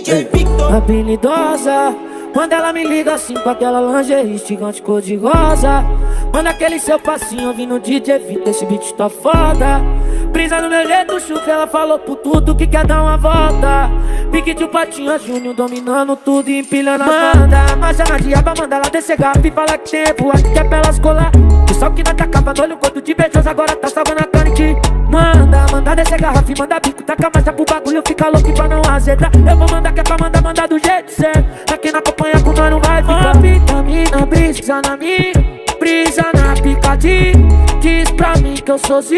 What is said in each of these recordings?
DJ Victor. Habilidosa, quando ela me liga assim com aquela lingerie gigante cor de rosa. Manda aquele seu passinho ouvindo DJ Victor, esse beat tá foda. Brisa no meu jeito, chuca, ela falou por tudo que quer dar uma volta. Pique de um Patinho Júnior, dominando tudo e empilhando as bandas. Marcha na diaba, manda ela descer garrafa e fala que tem voar, que quer pra elas colar. O sol que não atacava no olho, quanto de beijoso, agora tá salvando a carne que manda descer garrafa e manda bico. Taca marcha pro bagulho, fica louco pra não azedar. Eu vou mandar que é pra mandar do jeito certo. Pra quem não acompanha com nós não vai ficar. Vitamina, brisa na minha, brisa na picadinha. Diz pra mim que eu sou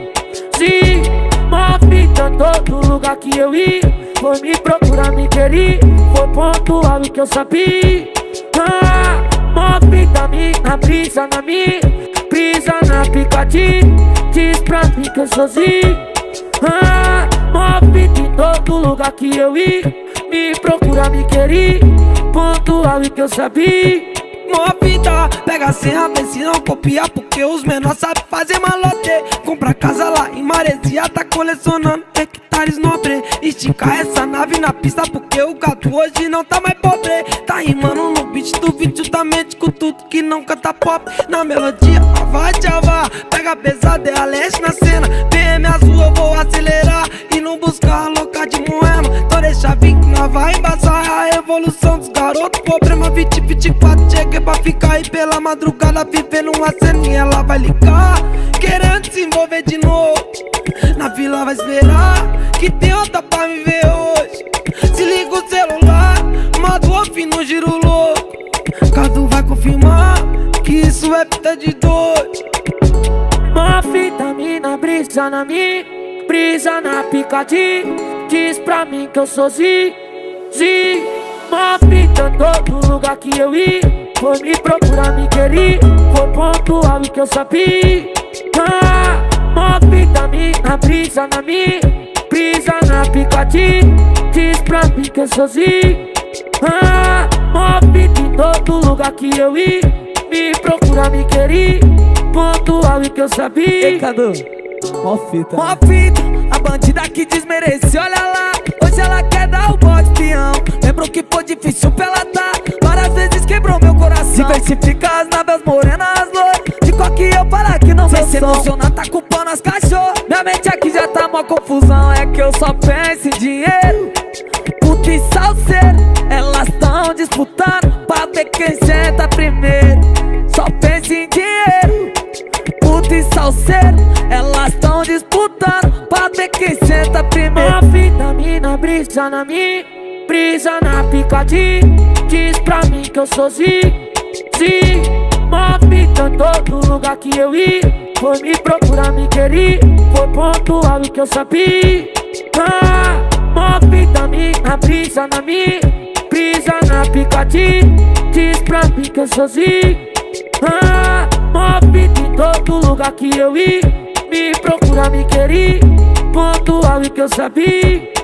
mó fita em todo lugar que eu ia. Foi me procurar, me querer. Foi pontual o que eu sabia. Mó fita na brisa na minha, brisa na picadinha. Diz pra mim que eu sou mó fita em todo lugar que eu ia. Me procurar, me querer. Pontual o que eu sabia. Mó fita, pega a senha, vê se não copia, porque os menores sabem fazer malote. Compra casa lá em Maresia, tá colecionando hectares nobre. Estica essa nave na pista, porque o gato hoje não tá mais pobre. Tá rimando no beat do vídeo, justamente com tudo que não canta pop. Na melodia, vai tchava, pega pesado, é a leste na cena. PM azul, eu vou acelerar e não buscar a louca de Moema. Então deixa vir que nós vai embaçar a evolução dos garotos. Problema 2024, cheguei pra ficar e pela madrugada vivendo uma ceninha. Ela vai ligar, querendo se envolver de novo. Na vila vai esperar, que tem outra pra me ver hoje. Se liga o celular, modo off no giro louco. Cadu vai confirmar que isso é fita de dois. Mó vitamina, brisa na minha, brisa na picadinha. Diz pra mim que eu sou mó fita em todo lugar que eu ia. Foi me procurar, me querer. Foi pontual o que eu sabia. Mó vitamina, brisa na minha, brisa na picadinha. Diz pra mim que eu sou mó fita em todo lugar que eu ia. Me procurar, me querer. Pontual o que eu sabia. Ei, Cadu, mó fita, Mó fita, a bandida que desmerece, olha lá. Hoje ela quer dar o bote peão. Lembrou que foi difícil pra ela dar. Várias vezes quebrou meu coração. Diversifica as naves morenas, loiras. De qual que eu falar que não vai se emocionar, tá culpando as cachorras. Minha mente aqui já tá mó confusão. É que eu só penso em dinheiro. Puta e salseiro, elas tão disputando pra ver quem senta primeiro. Só penso em dinheiro. Puta e salseiro, elas tão disputando pra ver quem senta primeiro. Mó vitamina, brisa na minha, brisa na picadinha. Diz pra mim que eu sou mó fita em todo lugar que eu ia. Foi me procurar, me querer. Foi pontual o que eu sabia. Mó vitamina, brisa na minha, brisa na picadinha. Diz pra mim que eu sou mó fita em todo lugar que eu ia. Me procurar, me querer. Pontual o que eu sabia.